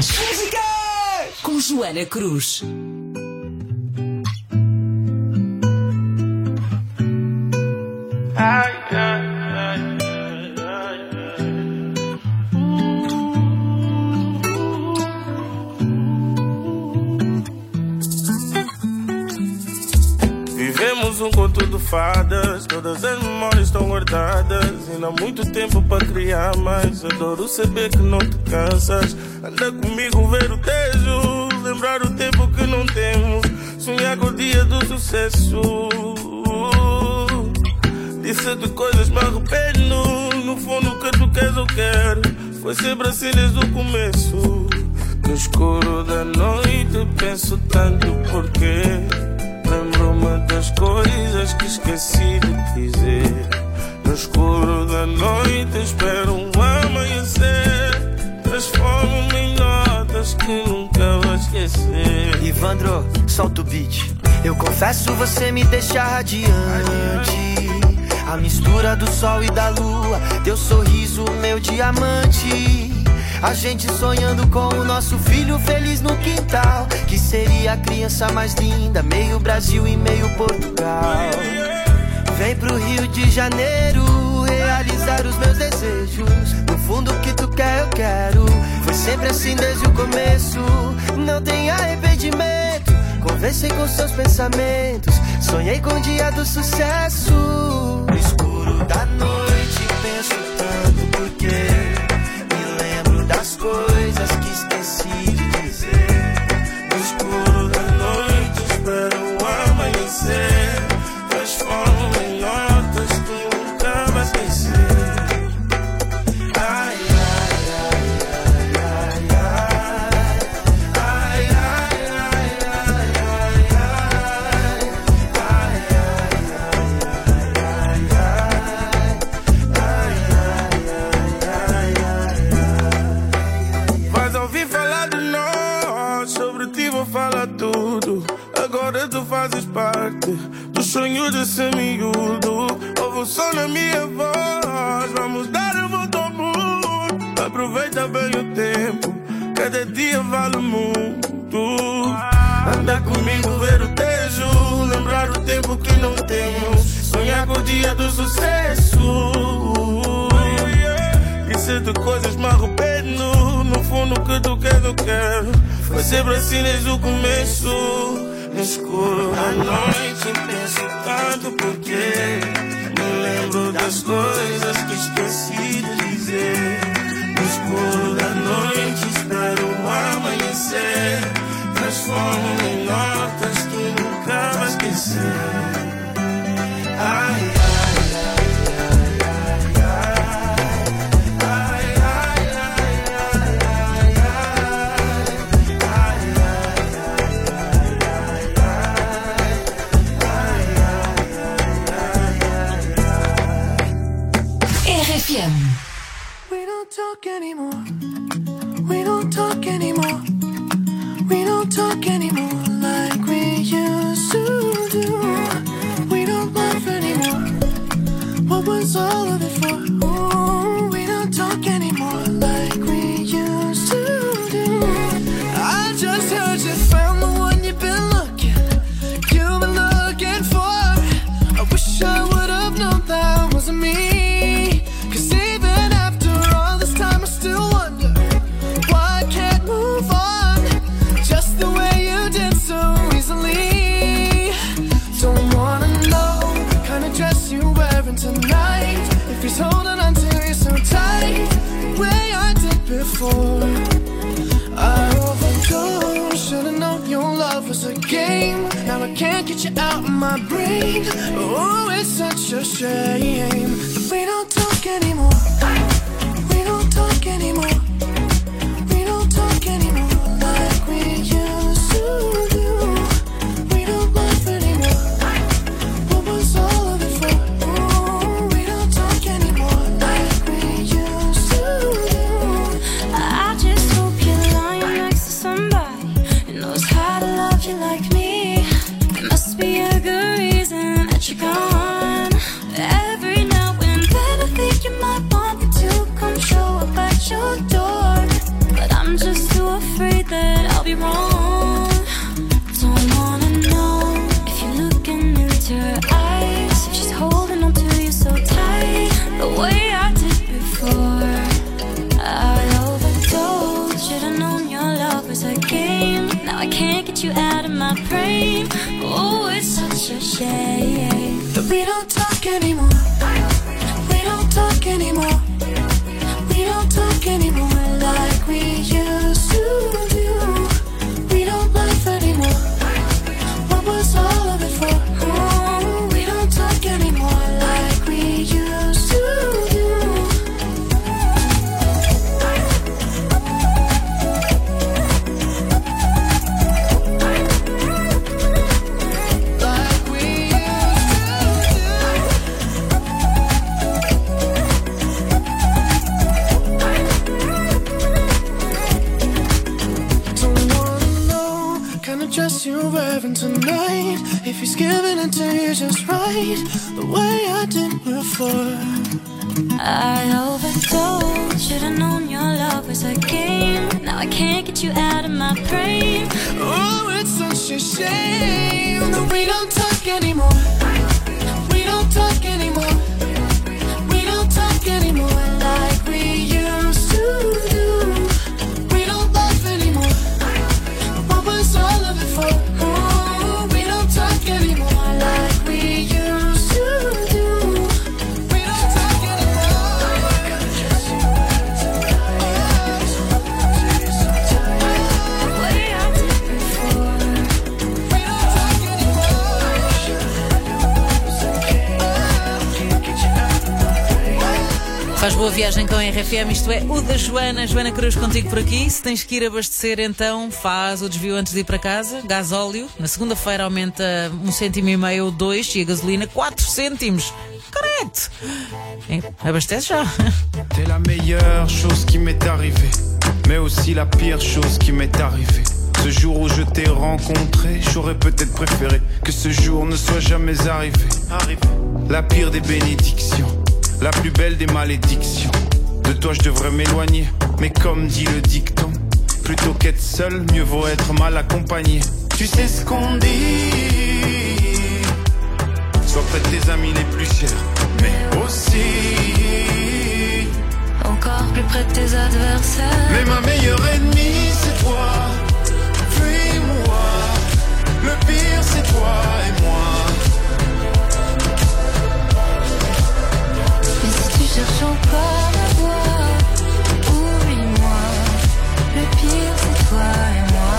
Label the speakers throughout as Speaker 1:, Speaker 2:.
Speaker 1: Músicas com Joana Cruz.
Speaker 2: Vivemos um conto de fadas, todas as memórias estão guardadas. Ainda há muito tempo para criar, mas adoro saber que não te cansas. Anda comigo ver o tejo, lembrar o tempo que não temos, sonhar com o dia do sucesso. Disse de coisas me arrependo, no fundo o que tu queres eu quero. Foi sempre assim desde o começo. No escuro da noite penso tanto porquê. Lembro-me das coisas que esqueci de dizer. No escuro da noite espero um amanhecer. Transformo-me em notas que nunca vou esquecer.
Speaker 3: Ivandro, solta o beat. Eu confesso, você me deixa radiante. A mistura do sol e da lua, teu sorriso, meu diamante. A gente sonhando com o nosso filho feliz no quintal, que seria a criança mais linda, meio Brasil e meio Portugal. Vem pro Rio de Janeiro realizar os meus desejos. No fundo o que tu quer eu quero. Foi sempre assim desde o começo. Não tem arrependimento. Conversei com seus pensamentos. Sonhei com o dia do sucesso. No escuro da noite penso tanto porque das coisas que esqueci de dizer.
Speaker 2: No escuro da noite espero o amanhecer. Transformo em notas que nunca vai esquecer. Ai, ai, ai, ai, ai, ai, ai, fala tudo. Agora tu fazes parte do sonho de ser miúdo. Ouve o som na minha voz, vamos dar a volta ao mundo. Aproveita bem o tempo, cada dia vale muito. Anda comigo ver o tejo, lembrar o tempo que não temos, sonhar com o dia do sucesso. Disse de coisas me arrependo, no fundo o que tu queres eu quero. Foi sempre assim desde o começo. No escuro da noite penso tanto porque me lembro das coisas que esqueci de dizer. No escuro da noite espero o amanhecer. Transformo em notas que nunca vai esquecer. Ai,
Speaker 4: we don't talk anymore. We don't talk anymore. We don't talk anymore like we used to do. We don't laugh anymore. What was all of it for? Ooh, we don't talk anymore like we used to do. I just heard you found the one you've been looking for. I wish I would have known that wasn't me. Tonight, if he's holding on to you so tight, the way I did before, I overdosed. Should've known your love was a game. Now I can't get you out of my brain. Oh, it's such a shame. But we don't talk anymore. We don't talk anymore. We don't talk anymore like we used to do. We don't laugh anymore. What was all of it for?
Speaker 5: Like me, there must be a good reason that you're gone. Every now and then I think you might want I can't get you out of my brain. Oh, it's such a shame
Speaker 4: that we don't talk anymore. We don't talk anymore. We don't talk anymore like we used to do. We don't laugh anymore. What was all of it for? Oh, we don't talk anymore like we used to do. Dress you're wearing tonight. If he's giving it to you just right, the way I did before.
Speaker 5: I overdosed. Should've known your love was a game. Now I can't get you out of my brain.
Speaker 4: Oh, it's such a shame that we don't talk anymore. We don't talk anymore. We don't talk anymore like we used to do. We don't laugh anymore. What was all of it for? Oh, we don't talk anymore like we used to do. We don't talk anymore.
Speaker 5: Way I did before.
Speaker 4: We don't talk anymore.
Speaker 6: Faz boa viagem com a RFM, isto é o da Joana. Joana Cruz contigo por aqui. Se tens que ir abastecer, então faz o desvio antes de ir para casa. Gasóleo, na segunda-feira aumenta 1,5 cêntimo ou 2 e a gasolina 4 cêntimos. Correto! Abastece já.
Speaker 2: T'es la meilleure chose qui m'est arrivée, mais aussi la pire chose qui m'est arrivée. Ce jour où je t'ai rencontré, j'aurais peut-être préféré que ce jour ne soit jamais arrivé. La pire des bénédictions, la plus belle des malédictions. De toi je devrais m'éloigner, mais comme dit le dicton, plutôt qu'être seul, mieux vaut être mal accompagné. Tu sais ce qu'on dit, sois près de tes amis les plus chers, mais aussi
Speaker 5: Encore plus près de tes adversaires.
Speaker 2: mais ma meilleure ennemie c'est toi. Fuis-moi, le pire c'est toi et moi.
Speaker 5: Et si tu cherches encore ma voix, oublie-moi. Le pire c'est toi et moi.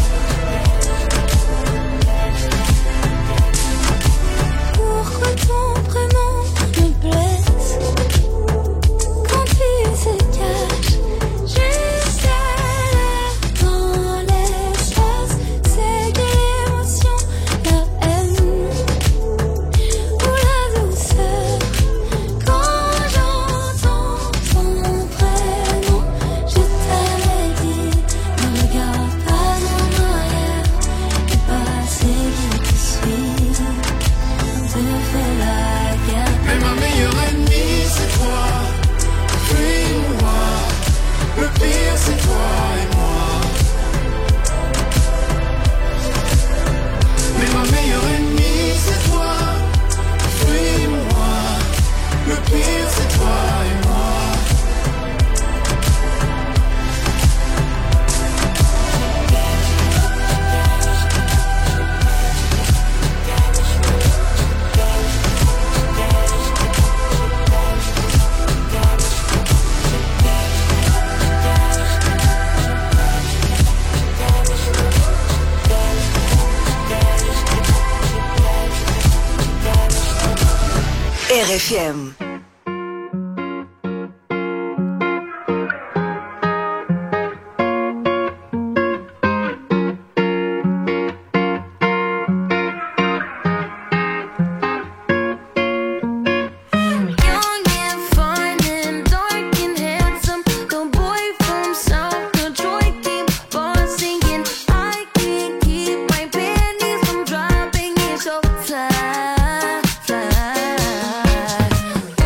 Speaker 5: Pourquoi ton prénom me blesse quand tu se caches juste à l'air dans l'espace? C'est de l'émotion, la haine ou la douceur. Quand j'entends ton prénom, je t'avais dit, ne regarde pas en arrière, le passé qui te suit te fait la guerre.
Speaker 2: Mais ma meilleure ennemie c'est toi. Fuis-moi, le pire c'est toi et moi. Mais ma meilleure ennemie c'est toi. Fuis-moi, le pire c'est toi et moi.
Speaker 1: RFM.
Speaker 5: Young and fun and dark and handsome, the boy from South Detroit keep on singing. I can't keep my panties from dropping. It's so fly.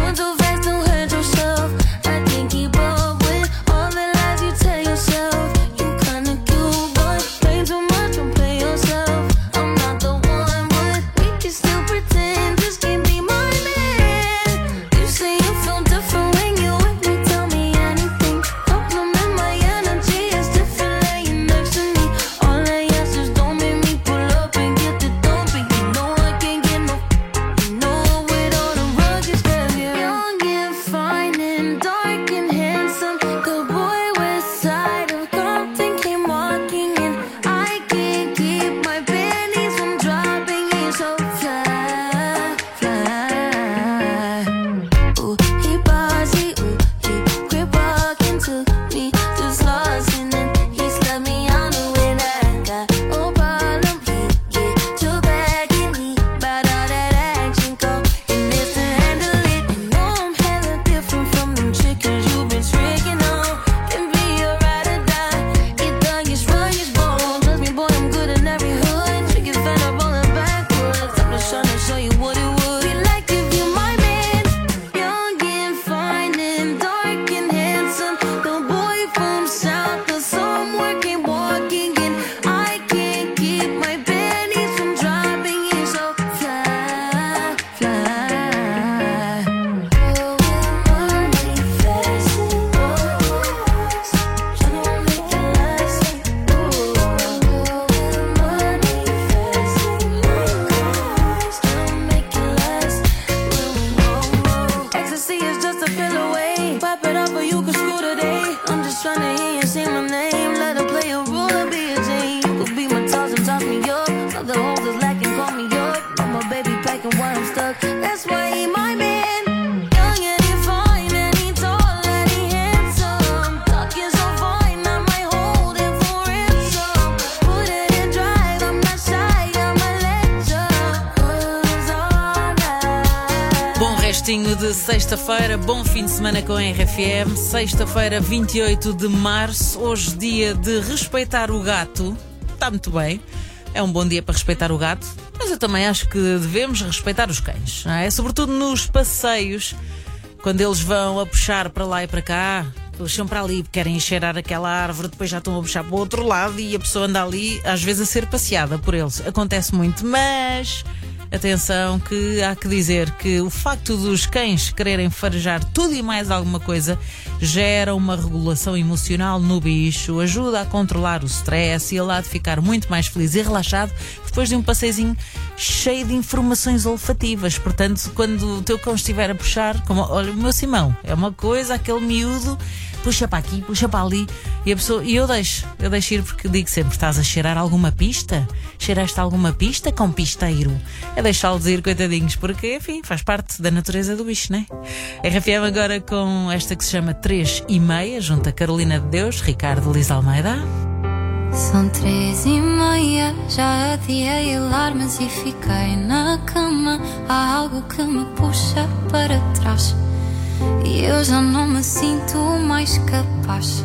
Speaker 6: gostinho de sexta-feira, bom fim de semana com a RFM. Sexta-feira, 28 de março, hoje dia de respeitar o gato. Está muito bem, é um bom dia para respeitar o gato, mas eu também acho que devemos respeitar os cães, não é? Sobretudo nos passeios, quando eles vão a puxar para lá e para cá, puxam para ali, querem cheirar aquela árvore, depois já estão a puxar para o outro lado e a pessoa anda ali, às vezes, a ser passeada por eles. Acontece muito, mas atenção, que há que dizer que o facto dos cães quererem farejar tudo e mais alguma coisa gera uma regulação emocional no bicho, ajuda a controlar o stress e ele há de ficar muito mais feliz e relaxado depois de um passeizinho cheio de informações olfativas. Portanto, quando o teu cão estiver a puxar, como olha, o meu Simão, é uma coisa, aquele miúdo puxa para aqui, puxa para ali e a pessoa, e eu deixo ir, porque digo sempre: estás a cheirar alguma pista? Cheiraste alguma pista com pisteiro? É deixá-los ir, coitadinhos, porque enfim, faz parte da natureza do bicho, não é? RFM agora com esta que se chama 3:30, junto a Carolina de Deus, Ricardo Liz Almeida.
Speaker 5: São 3:30, já adiei alarmes e fiquei na cama. Há algo que me puxa para trás e eu já não me sinto mais capaz.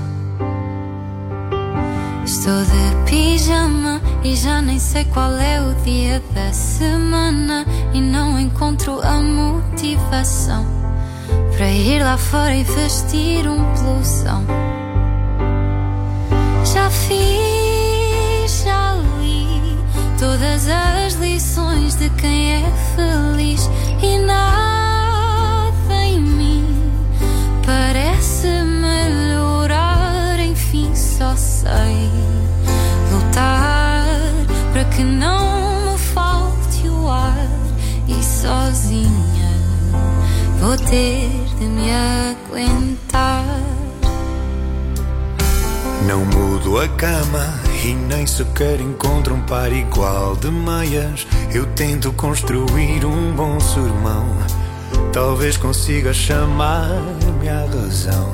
Speaker 5: Estou de pijama e já nem sei qual é o dia da semana e não encontro a motivação para ir lá fora e vestir um blusão. Já fiz, já li todas as lições de quem é feliz e nada em mim parece melhorar. Enfim, só sei lutar para que não me falte o ar e sozinha vou ter de me aguentar.
Speaker 3: Não mudo a cama e nem sequer encontro um par igual de meias. Eu tento construir um bom sermão, talvez consiga chamar-me à razão.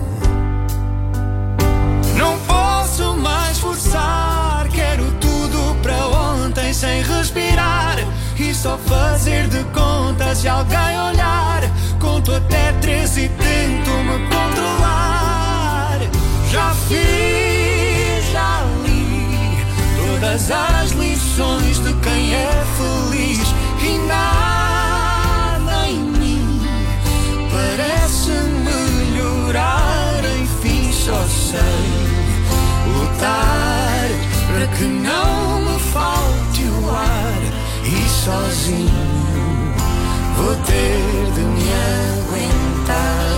Speaker 3: Não posso mais forçar, quero tudo para ontem sem respirar e só fazer de conta se alguém olhar. Conto até 3 e tento me controlar. Já fiz, já li todas as lições de quem é feliz e nada em mim parece melhorar. Enfim, só sei lutar para que não me falte o ar e sozinho vou ter de me aguentar.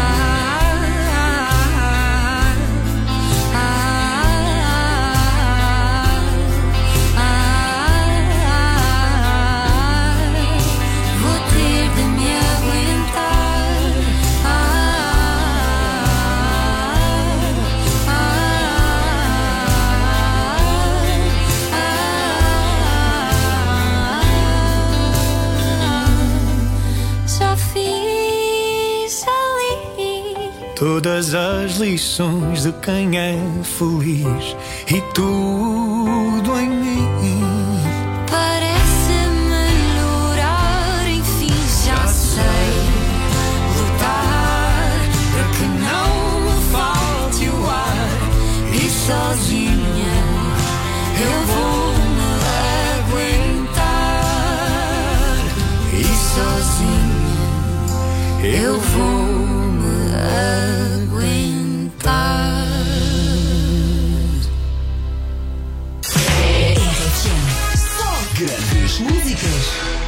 Speaker 3: Todas as lições de quem é feliz e tudo em mim
Speaker 5: parece melhorar. Enfim, já sei lutar
Speaker 3: para que não me falte o ar e sozinha eu vou me aguentar e sozinha eu vou me aguentar.
Speaker 1: Só grandes músicas.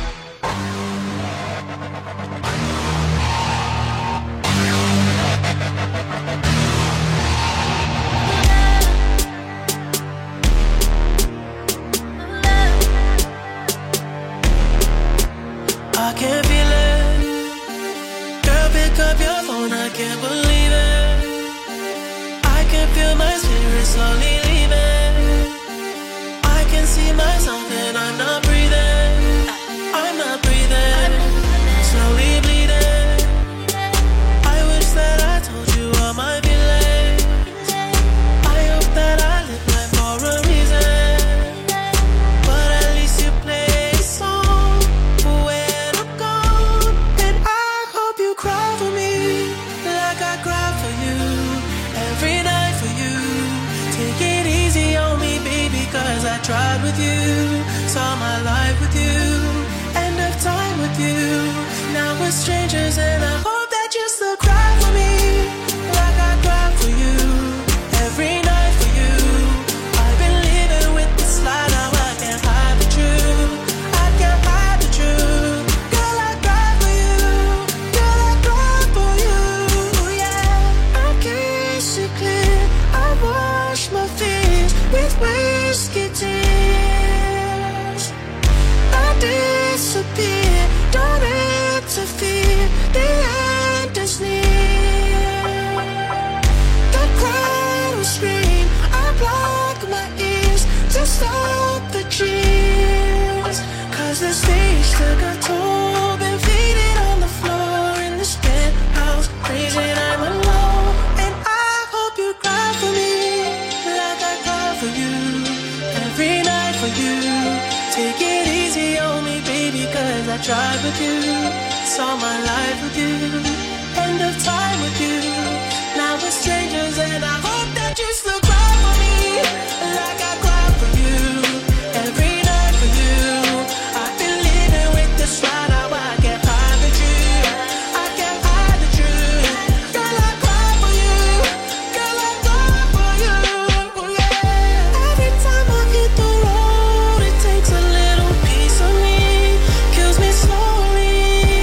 Speaker 2: I can feel it. Girl, pick up your phone, I can't believe it. I can feel my spirit slowly leaving. I can see myself and I'm not breathing.
Speaker 4: with you, saw my life with you, end of time with you. Now we're strangers and I hope that you still cry for me, like I cry for you, every night for you. I've been living with this lie, now I can't hide the truth, I can't hide the truth. Girl, I cry for you, girl, I cry for you, yeah. I kiss it clear, I wash my fears with whiskey tears. I disappear, don't interfere, the end is near. The crowd will scream, I block my ears to stop the cheers. Cause the stage took a toll, been faded on the floor in this penthouse, freezing I'm alone. And I hope you cry for me, like I cry for you, every night for you. Take it easy on me, baby, cause I tried with you, saw my life with you, end of time with you. Now we're strangers and I hope that you still cry for me, like I cry for you, every night for you. I've been living with this lie, now I can't hide the truth, I can't hide the truth. Girl, I cry for you, girl, I cry for you, yeah. Every time I hit the road, it takes a little piece of me, kills me slowly.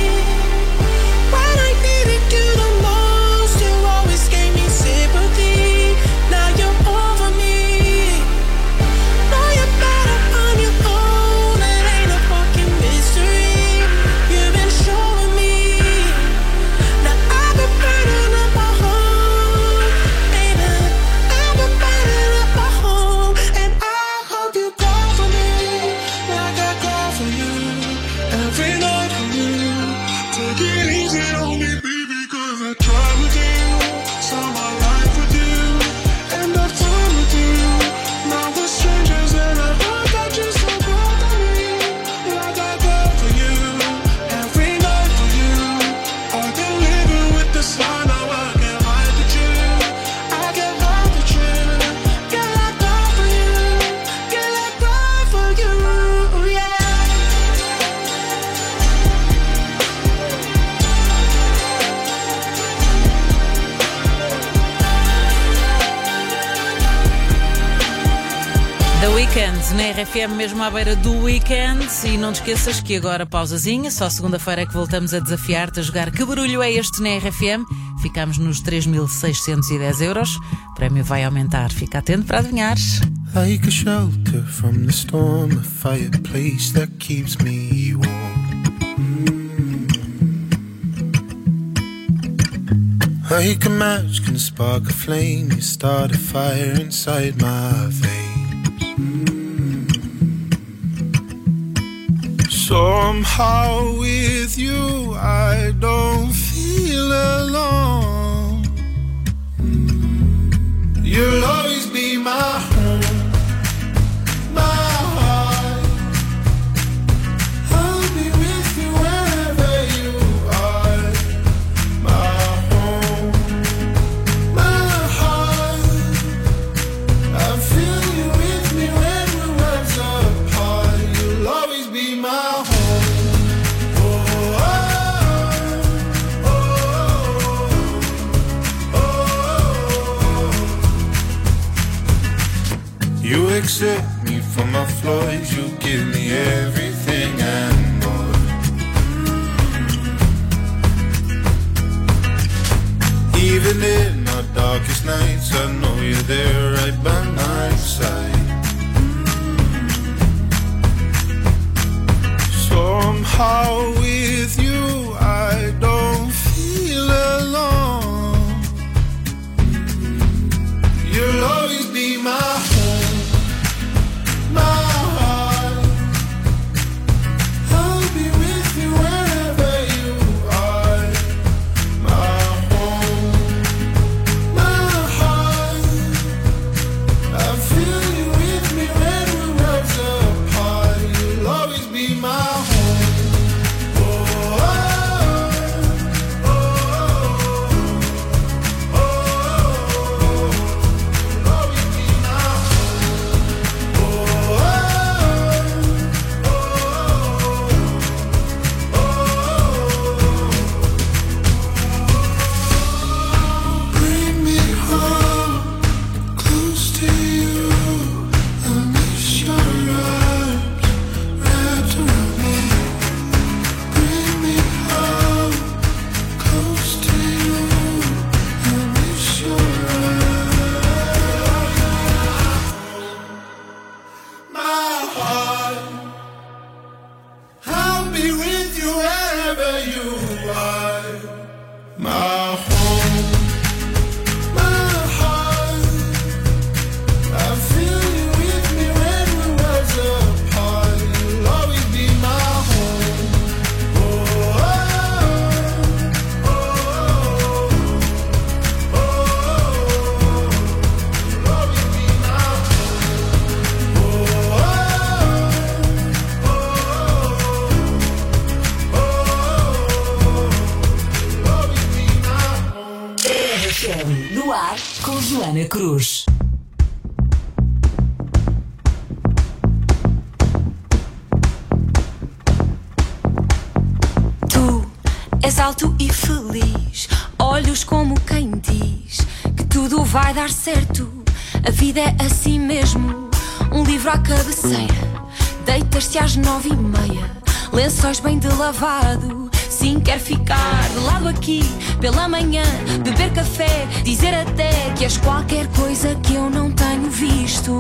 Speaker 4: When I needed you the most, you always gave me sympathy. Now you're over me, know you're better on your own, it ain't a fucking mystery. You've been showing me, now I've been burning up my home, baby, I've been burning up my home. And I hope you cry for me, like I cry for you, every night for you. Take it easy on me, baby, cause I tried with you, saw my life with you, end of time with you. Now we're strangers and I hope that you still cry for me, like I cry for you, every night for you. I've been living with this lie, now I can't hide the truth, I can't hide the truth. Girl, I cry for you, girl, I cry for you, yeah.
Speaker 6: The Weeknd, na RFM, mesmo à beira do weekend. E não te esqueças que agora pausazinha, só segunda-feira é que voltamos a desafiar-te a jogar Que Barulho é Este na RFM. Ficamos nos 3.610 euros. O prémio vai aumentar, fica atento para adivinhares.
Speaker 2: Like a shelter from the storm, a fireplace that keeps me warm. Like a match can spark a flame, you start a fire inside my veins. Somehow with you I don't feel alone. You'll always be my home, my heart. I'll be with you wherever you are. My home, my heart. I feel you with me when we're worlds apart. You'll always be my home. You accept me for my flaws, you give me everything and more. Even in our darkest nights, I know you're there right by my side. Somehow with you I don't feel alone. You'll always be my home, my heart. I'll be with you wherever you are. My home, my heart. I feel you
Speaker 1: Joana Cruz.
Speaker 7: Tu és alto e feliz, olhos como quem diz que tudo vai dar certo. A vida é assim mesmo, um livro à cabeceira. Deitas-te às 9:30, lençóis bem de lavado. Sim, quer ficar de lado aqui pela manhã, beber café, dizer até que és qualquer coisa que eu não tenho visto.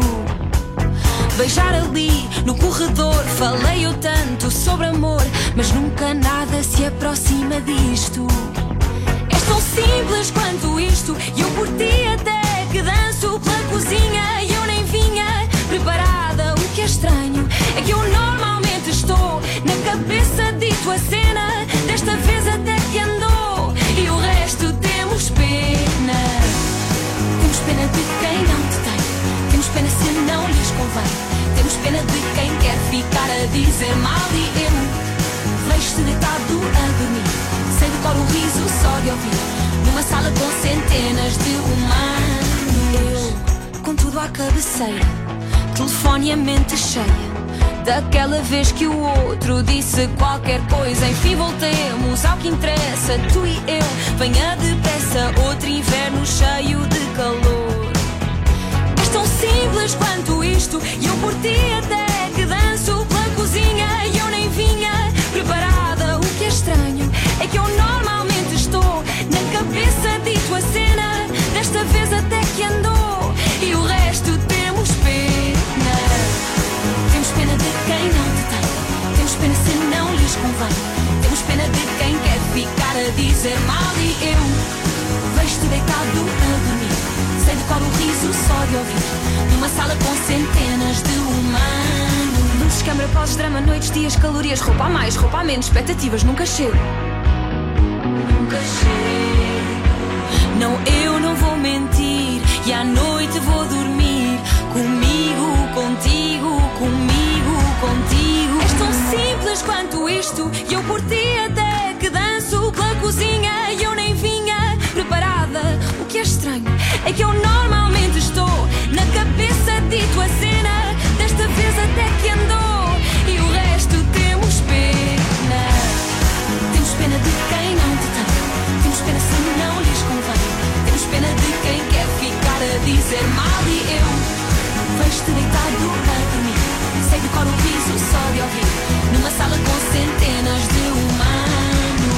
Speaker 7: Beijar ali no corredor, falei eu tanto sobre amor, mas nunca nada se aproxima disto. És tão simples quanto isto, e eu por ti até que danço pela cozinha. E eu nem vinha preparada, o que é estranho é que eu normalmente estou na cabeça de tua cena. Desta vez até que andou, e o resto temos pena. Temos pena de quem não te tem, temos pena se não lhes convém. Temos pena de quem quer ficar a dizer mal. E eu vejo-te deitado a dormir, sei de cor o riso só de ouvir, numa sala com centenas de humanos. Eu, com tudo à cabeceira, telefone e a mente cheia daquela vez que o outro disse qualquer coisa. Enfim voltemos ao que interessa, tu e eu. Venha depressa, outro inverno cheio de calor. És tão simples quanto isto, e eu por ti até que danço pela cozinha. E eu nem vinha preparada, o que é estranho é que eu normalmente estou na cabeça de tua cena. Desta vez até que andou, e o resto temos pena. Temos pena de quem não te tem, temos pena se não lhes convém. Temos pena de quem quer ficar a dizer mal. E eu vejo-te deitado a dormir, sei de cor o riso só de ouvir, numa sala com centenas de humanos. Luzes, câmara, pausas, drama, noites, dias, calorias. Roupa a mais, roupa a menos, expectativas, nunca chego. Nunca chego. Não, eu não vou mentir, e à noite vou dormir comigo, contigo, comigo, contigo. És tão simples quanto isto, e eu por ti até que danço pela cozinha. E eu nem vinha preparada, o que é estranho é que eu normalmente estou na cabeça de tua cena. Desta vez até que andou, e o resto temos pena. Temos pena de quem não te tem, temos pena se não lhes convém. Temos pena de quem quer ficar a dizer mal. E eu vejo-te deitado a dormir, sei de cor o riso só de ouvir, numa sala com centenas de humanos.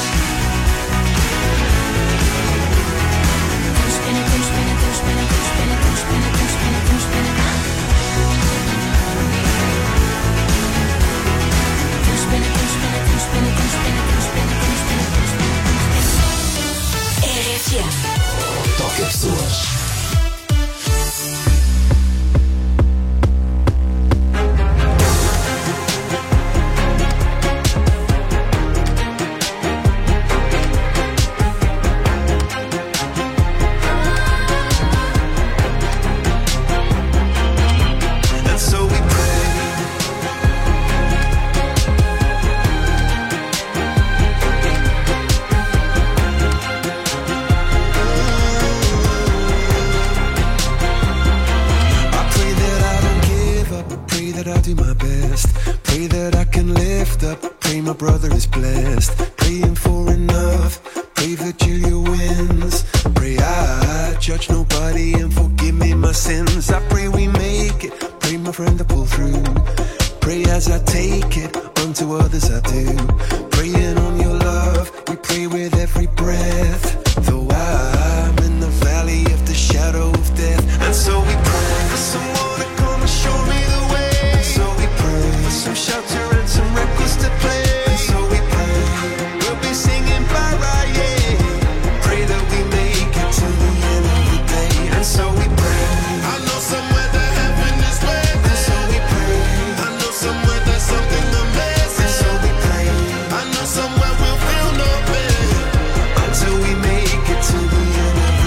Speaker 7: Temos pena, temos pena, temos pena, temos pena, temos pena, temos pena, temos pena. Temos pena, temos pena, temos pena, temos pena, temos pena, temos pena, temos pena, temos pena.
Speaker 1: RFM. Toca pessoas.
Speaker 4: Until we make it to the end of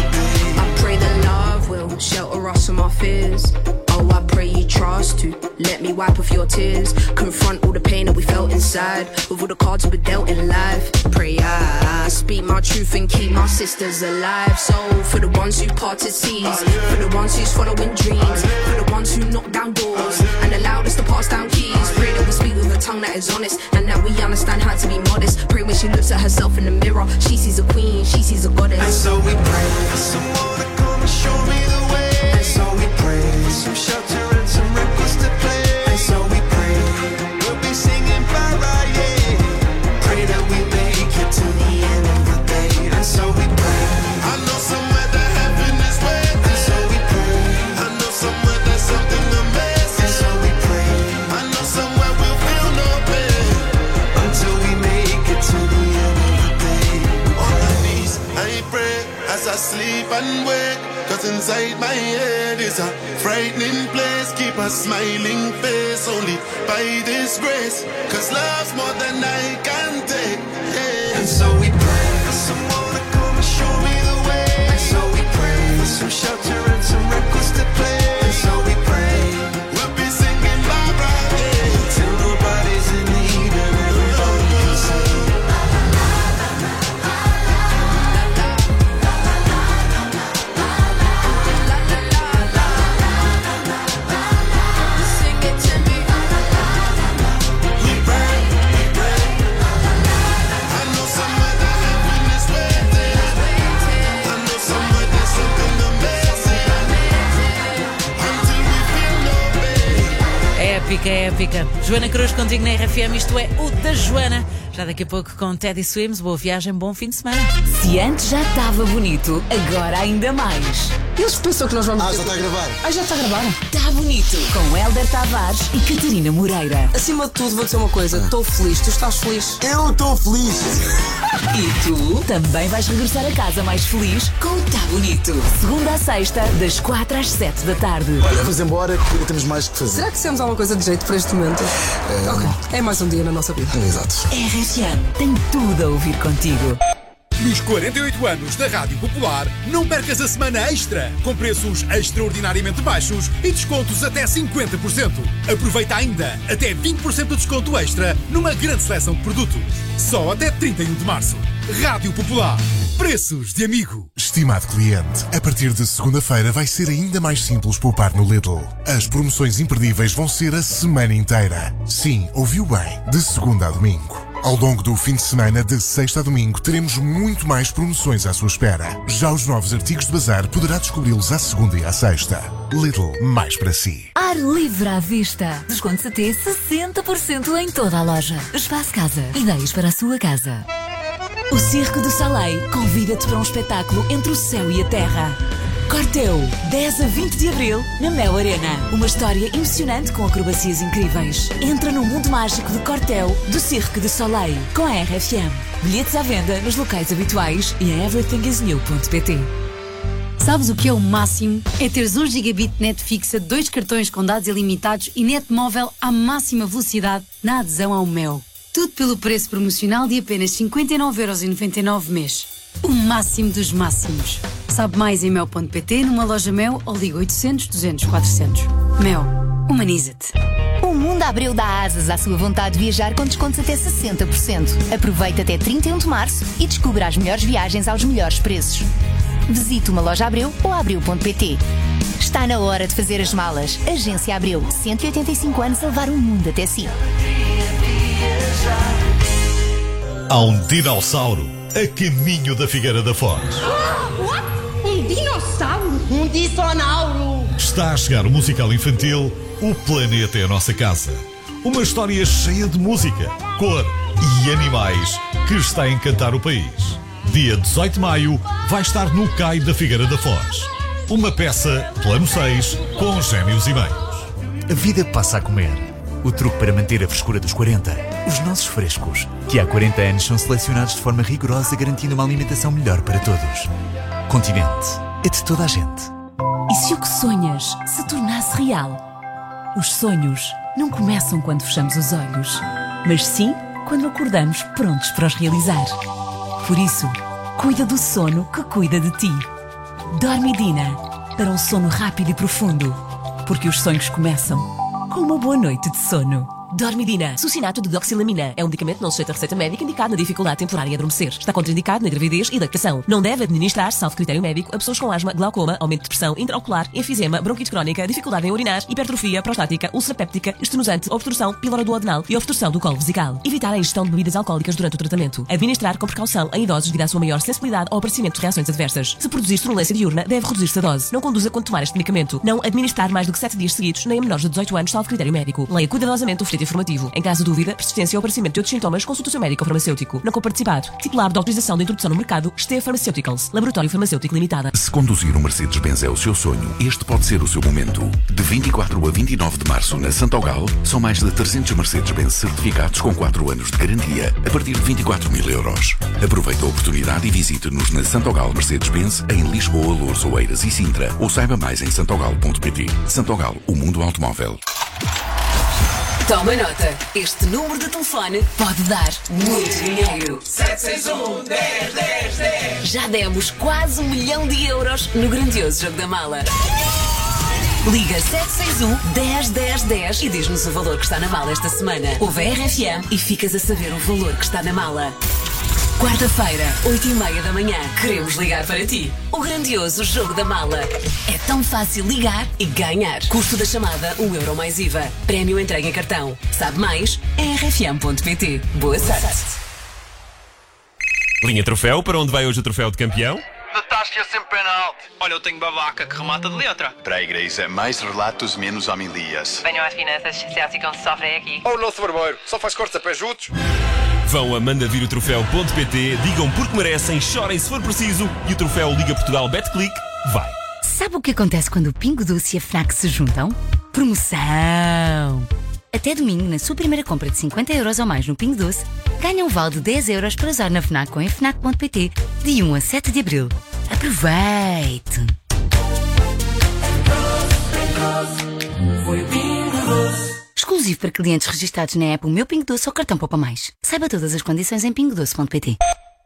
Speaker 8: let me wipe off your tears. Confront all the pain that we felt inside. With all the cards we were dealt in life. Pray I speak my truth and keep my sisters alive. So for the ones who parted seas, for the ones who's following dreams, for the ones who knock down doors and allowed us to pass down keys. Pray that we speak with a tongue that is honest and that we understand how to be modest. Pray when she looks at herself in the mirror, she sees a queen, she sees a goddess.
Speaker 3: And so we pray for someone to come and show me the way. And so we pray for some shelter and some records to play. And so we pray we'll be singing bye-bye, yeah. Pray that we make it to the end of the day. And so we pray.
Speaker 2: I know somewhere that heaven is waiting.
Speaker 3: And so we pray.
Speaker 2: I know somewhere there's something amazing.
Speaker 3: And so we pray.
Speaker 2: I know somewhere we'll feel no pain
Speaker 3: until we make it to the end of the day.
Speaker 2: On my knees, I pray as I sleep and wake. Cause inside my head is a frightening place. Keep a smiling face only by this grace. Cause love's more than I can take, yeah.
Speaker 3: And so we pray for someone to come and show me the way. And so we pray for some shelter and some records to play. And so we pray
Speaker 2: we'll be singing bye-bye, yeah.
Speaker 3: till nobody's in need and everybody can say.
Speaker 6: Épica. Joana Cruz contigo na RFM, isto é o da Joana. Já daqui a pouco com Teddy Swims. Boa viagem, bom fim de semana.
Speaker 9: Se antes já estava bonito, agora ainda mais.
Speaker 10: Eles pensam que nós vamos...
Speaker 1: já está a gravar.
Speaker 10: Já está a gravar.
Speaker 9: Está bonito. Com Hélder Tavares e Catarina Moreira.
Speaker 10: Acima de tudo, vou dizer uma coisa. Estou feliz. Tu estás feliz?
Speaker 1: Eu estou feliz.
Speaker 9: E tu também vais regressar a casa mais feliz com o Tá Bonito. Segunda a sexta, das 4 às 7 da tarde.
Speaker 1: Olha, vamos embora que temos mais que fazer.
Speaker 10: Será que fizemos alguma coisa de jeito para este momento? Ok. É mais um dia na nossa vida.
Speaker 1: Exato.
Speaker 9: RFM tem tudo a ouvir contigo.
Speaker 11: Nos 48 anos da Rádio Popular, não percas a semana extra, com preços extraordinariamente baixos e descontos até 50%. Aproveita ainda até 20% de desconto extra numa grande seleção de produtos. Só até 31 de março. Rádio Popular. Preços de amigo.
Speaker 12: Estimado cliente, a partir de segunda-feira vai ser ainda mais simples poupar no Lidl. As promoções imperdíveis vão ser a semana inteira. Sim, ouviu bem, de segunda a domingo. Ao longo do fim de semana, de sexta a domingo, teremos muito mais promoções à sua espera. Já os novos artigos de bazar poderá descobri-los à segunda e à sexta. Lidl, mais para si.
Speaker 9: Ar livre à vista. Descontos até 60% em toda a loja. Espaço Casa. Ideias para a sua casa. O Circo do Soleil convida-te para um espetáculo entre o céu e a terra. Corteu, 10 a 20 de Abril, na Mel Arena. Uma história emocionante com acrobacias incríveis. Entra no mundo mágico de Corteu, do Circo du Soleil, com a RFM. Bilhetes à venda nos locais habituais e em everythingisnew.pt.
Speaker 13: Sabes o que é o máximo? É teres 1 GB de net fixa, 2 cartões com dados ilimitados e net móvel à máxima velocidade na adesão ao Mel. Tudo pelo preço promocional de apenas 59,99€ mês. O máximo dos máximos. Sabe mais em mel.pt, numa loja Mel ou liga 800 200 400. Mel, humaniza-te.
Speaker 14: O Mundo Abreu dá asas à sua vontade de viajar com descontos até 60%. Aproveite até 31 de março e descubra as melhores viagens aos melhores preços. Visite uma loja Abreu ou abreu.pt. Está na hora de fazer as malas. Agência Abreu, 185 anos a levar o mundo até si.
Speaker 15: Há um dinossauro a caminho da Figueira da Foz.
Speaker 16: Um dinossauro? Um dinossauro!
Speaker 15: Está a chegar o musical infantil O Planeta é a Nossa Casa. Uma história cheia de música, cor e animais que está a encantar o país. Dia 18 de maio vai estar no Cais da Figueira da Foz. Uma peça, plano 6, com gêmeos e meios.
Speaker 17: A vida passa a comer. O truque para manter a frescura dos 40. Os nossos frescos, que há 40 anos são selecionados de forma rigorosa, garantindo uma alimentação melhor para todos. Continente. É de toda a gente.
Speaker 9: E se o que sonhas se tornasse real? Os sonhos não começam quando fechamos os olhos, mas sim quando acordamos prontos para os realizar. Por isso, cuida do sono que cuida de ti. Dormidina, para um sono rápido e profundo. Porque os sonhos começam com uma boa noite de sono. Dormidina. Succinato de doxilamina. É um medicamento não sujeito a receita médica indicado na dificuldade temporária de adormecer. Está contraindicado na gravidez e lactação. Não deve administrar, salvo critério médico, a pessoas com asma, glaucoma, aumento de pressão intraocular, enfisema, bronquite crónica, dificuldade em urinar, hipertrofia prostática, úlcera péptica, estenosante, obstrução pílora duodenal e obstrução do colo vesical. Evitar a ingestão de bebidas alcoólicas durante o tratamento. Administrar com precaução em idosos devido à sua maior sensibilidade ao aparecimento de reações adversas. Se produzir sonolência diurna, deve reduzir-se a dose. Não conduza quando tomar este medicamento. Não administrar mais do que 7 dias seguidos, nem a menores de 18 anos, salvo critério médico. Leia cuidadosamente o folheto informativo. Em caso de dúvida, persistência ou aparecimento de outros sintomas, consulte o seu médico ou farmacêutico. Não comparticipado. Titular de autorização de introdução no mercado, STE Pharmaceuticals. Laboratório Farmacêutico Limitada.
Speaker 18: Se conduzir um Mercedes-Benz é o seu sonho, este pode ser o seu momento. De 24 a 29 de março, na Santogal, são mais de 300 Mercedes-Benz certificados com 4 anos de garantia, a partir de 24.000 euros. Aproveite a oportunidade e visite-nos na Santogal Mercedes-Benz, em Lisboa, Loures, Oeiras e Sintra, ou saiba mais em santogal.pt. Santogal, o mundo automóvel.
Speaker 9: Toma nota, este número de telefone pode dar muito dinheiro.
Speaker 4: 761-10-10-10.
Speaker 9: Já demos quase 1 milhão de euros no grandioso Jogo da Mala. Liga 761-10-10-10 e diz-nos o valor que está na mala esta semana. Ouve a RFM e ficas a saber o valor que está na mala. Quarta-feira, 8h30 da manhã, queremos ligar para ti. O grandioso Jogo da Mala. É tão fácil ligar e ganhar. Custo da chamada, €1 mais IVA. Prémio entregue em cartão. Sabe mais? É rfm.pt. Boa sorte.
Speaker 19: Linha Troféu, para onde vai hoje o troféu de campeão?
Speaker 20: Da Tasca sempre penalti. Olha, eu tenho babaca que remata de letra.
Speaker 21: Para a igreja, mais relatos, menos homilias.
Speaker 22: Venham às finanças, Celso como se sofrem aqui.
Speaker 20: Oh, o nosso barbeiro, só faz cortes a pés juntos.
Speaker 19: Vão a mandavirotroféu.pt, digam porque merecem, chorem se for preciso e o troféu Liga Portugal BetClick vai.
Speaker 23: Sabe o que acontece quando o Pingo Doce e a FNAC se juntam? Promoção! Até domingo, na sua primeira compra de 50 euros ou mais no Pingo Doce, ganha um vale de 10 euros para usar na FNAC ou em FNAC.pt de 1 a 7 de abril. Aproveite!
Speaker 4: Foi Pingo Doce.
Speaker 23: Exclusivo para clientes registados na app O Meu Pingo Doce ou Cartão Poupa Mais. Saiba todas as condições em pingodoce.pt.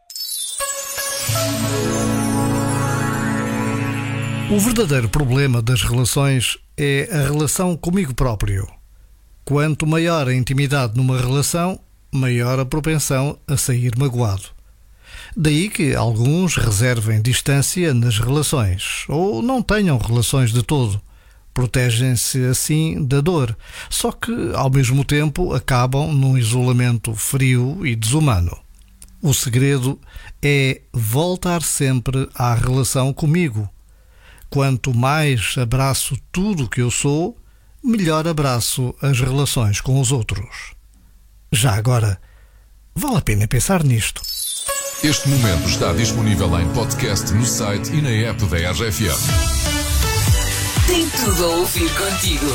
Speaker 24: O verdadeiro problema das relações é a relação comigo próprio. Quanto maior a intimidade numa relação, maior a propensão a sair magoado. Daí que alguns reservem distância nas relações ou não tenham relações de todo. Protegem-se assim da dor, só que ao mesmo tempo acabam num isolamento frio e desumano. O segredo é voltar sempre à relação comigo. Quanto mais abraço tudo o que eu sou, melhor abraço as relações com os outros. Já agora, vale a pena pensar nisto.
Speaker 25: Este momento está disponível em podcast no site e na app da RFM.
Speaker 9: Tem tudo a ouvir contigo.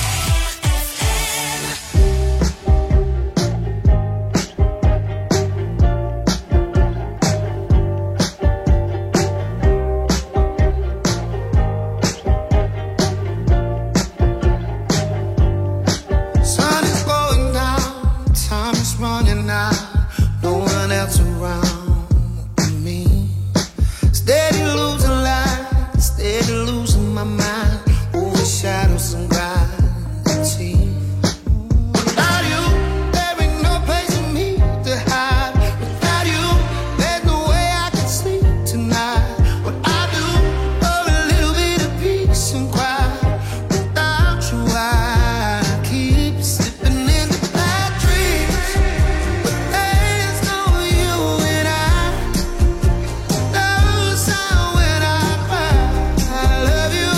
Speaker 4: Sun is going down, time is running out, no one else around me. Steady losing light, steady losing my mind. Shadows and gravity. Without you, there ain't no place for me to hide. Without you, there's no way I can sleep tonight. What I do for a little bit of peace and quiet. Without you, I keep slipping into bad dreams. But there's no you and I. No sound when I cry. I love you.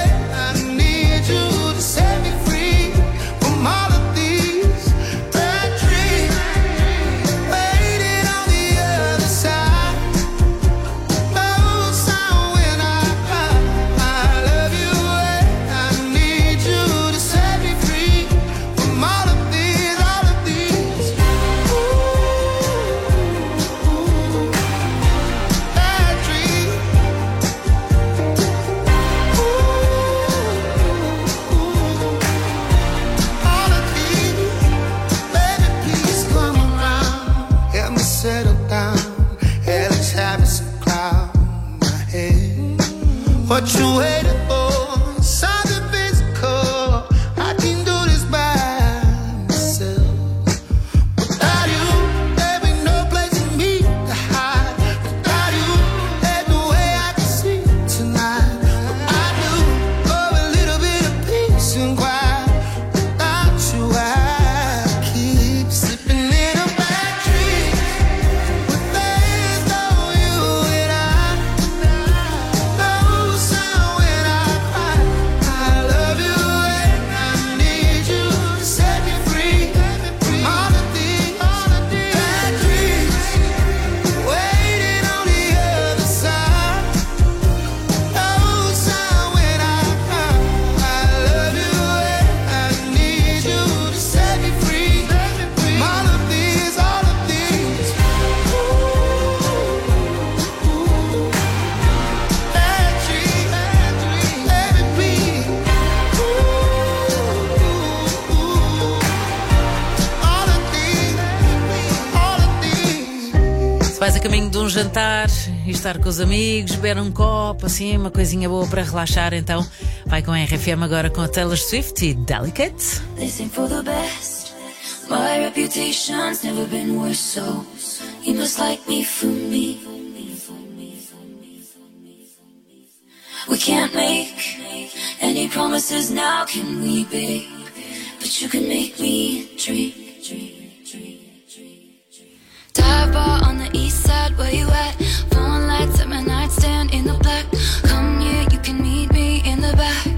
Speaker 4: To set me free from all of these bad dreams, waiting on the other side. No sound when I cry. I love you and I need you to set me free from all of these, bad dreams. Settle down, hell is having some cloud in my head. What you waiting for? Something physical. I can do this
Speaker 6: Se vais a caminho de um jantar e estar com os amigos, beber um copo, assim, uma coisinha boa para relaxar, então vai com a RFM agora com a Taylor Swift e Delicate.
Speaker 2: Listen for the best. My reputation's never been worse, so you must like me for me. We can't make any promises now, can we, babe? But you can make me dream. Dive bar on the east side, where you at? Phone lights at my nightstand in the black. Come here, you can meet me in the back.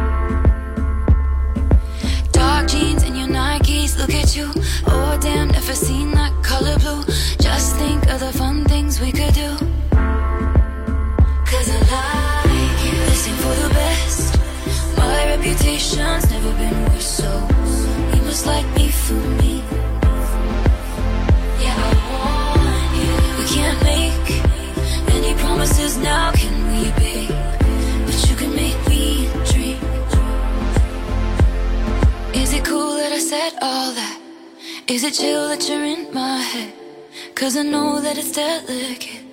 Speaker 2: Dark jeans and your Nikes, look at you. Oh damn, never seen that color blue. Just think of the fun things we could do. 'Cause I like you. Listen for the best. My reputation's never been worse, so you must like me for me. Yeah, I want you. We can't make any promises now, can we, babe? But you can make me dream. Is it cool that I said all that? Is it chill that you're in my head? 'Cause I know that it's delicate.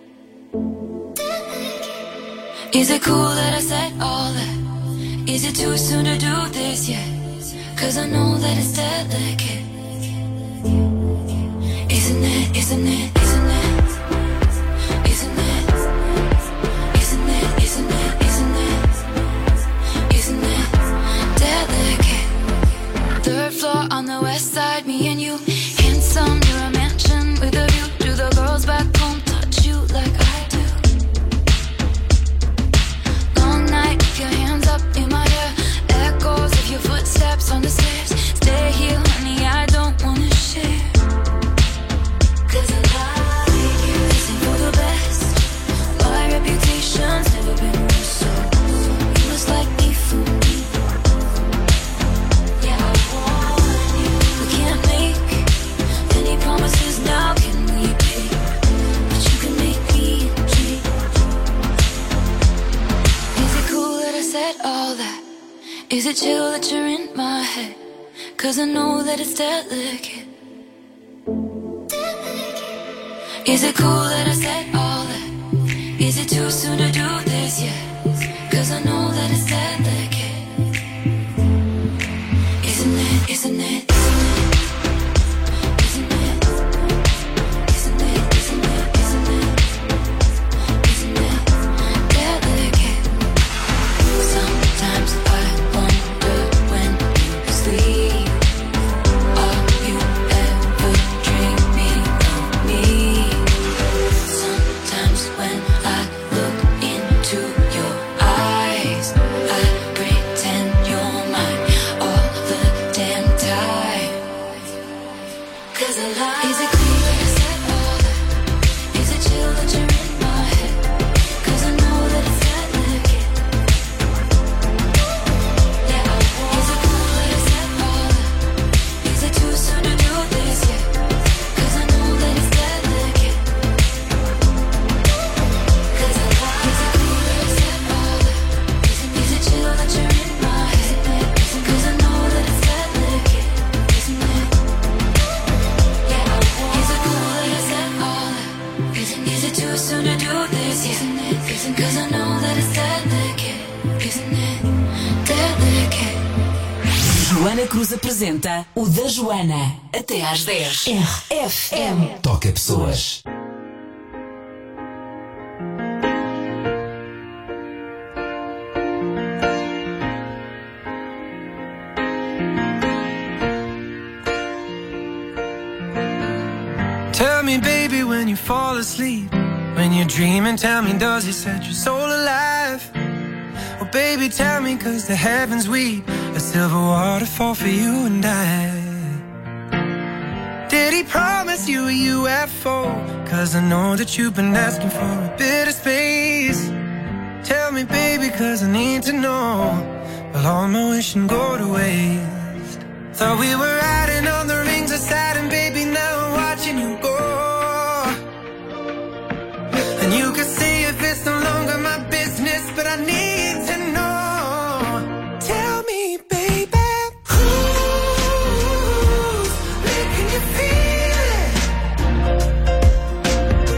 Speaker 2: Is it cool that I said all that? Is it too soon to do this yet? 'Cause I know that it's delicate. Isn't it, isn't it, isn't it? Isn't it? Isn't it, isn't it, isn't it? Isn't it delicate? Third floor on the west side, me and you. Handsome, you're a mansion with a view. Do the girls back home touch you like I do? Long night, keep your hands up in my hair. Echoes of your footsteps on the stairs. Stay here, honey, I don't wanna share. 'Cause I like you. Listen for the best. My reputation's never been worse, so you must like me for me. Yeah, I want you. We can't make any promises now, can we, babe? But you can make me dream. Is it cool that I said all that? Is it chill that you're in my head? 'Cause I know that it's delicate. Is it cool that I said all that? Is it too soon to do this yet? 'Cause I know that it's delicate. Isn't it, isn't it, isn't it? Isn't it? Isn't it, isn't it, isn't it? Isn't it delicate? Sometimes I wonder when you sleep, are you ever dreaming of me? Sometimes when I look into your eyes, I pretend you're mine all the damn time. 'Cause I lie. Is it cool that I said all that? Is it chill that you're in my head? 'Cause I know that it's delicate. Yeah, I want. Is it cool that I said all that? Is it too soon to do this yet? 'Cause I know that it's delicate. 'Cause I lie. Is it cool that I said all that? Is it chill that you're in my head? 'Cause I know that it's delicate. Isn't it? Yeah, I want. Is it cool that I said all that? Is it too soon to do this yet? 'Cause I know that it's delicate. Isn't it delicate?
Speaker 9: Joana Cruz apresenta o da Joana. Até às 10. RFM.
Speaker 3: Toca pessoas.
Speaker 4: Tell me, baby, when you fall asleep, when you're dreaming, tell me, does he set your soul alive? Oh, baby, tell me, 'cause the heavens weep, a silver waterfall for you and I. Did he promise you a UFO? 'Cause I know that you've been asking for a bit of space. Tell me, baby, 'cause I need to know. Will all my wishing go to waste? Thought we were riding on the rings of Saturn, baby, now I'm watching you go. And you can see if it's no longer my business, but I need to know. Tell me, baby, who's making you feel it?